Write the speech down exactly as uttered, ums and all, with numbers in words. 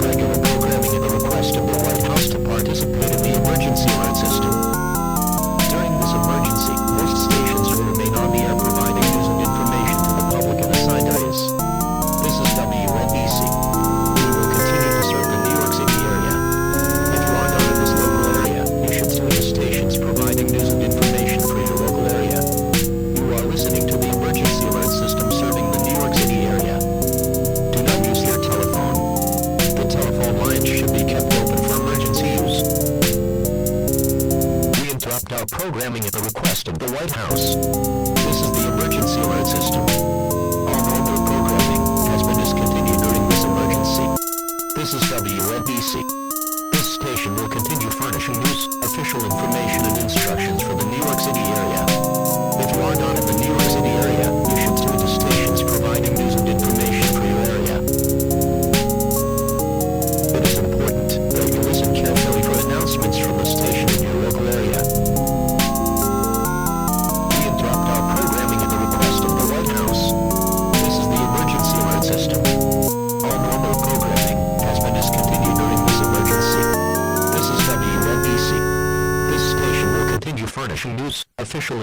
regular programming at the request of the White House to participate in the emergency alert system. During this emergency, most stations will remain on the air providing news and information to the public in assigned areas. This is W N B C. We will continue to serve the New York City area. If you are not in this local area, you should switch stations providing news and information for your local area. You are listening to the emergency alert system serving the New York City area. Do not use your telephone. The telephone lines should be kept open for emergency use. We interrupt our programming at the request of the White House. This is the emergency alert system. All normal programming has been discontinued during this emergency. This is W N B C. This station will continue furnishing news, official information and instructions for the New York City area. If you are not in the New York City area, you should switch to stations providing news and information for your area. It is important that you listen carefully for announcements from the station in your local area. We interrupt our programming at the request of the White House. This is the emergency alert system. All normal programming has been discontinued during this emergency. This is W N B C. This station will continue furnishing news, official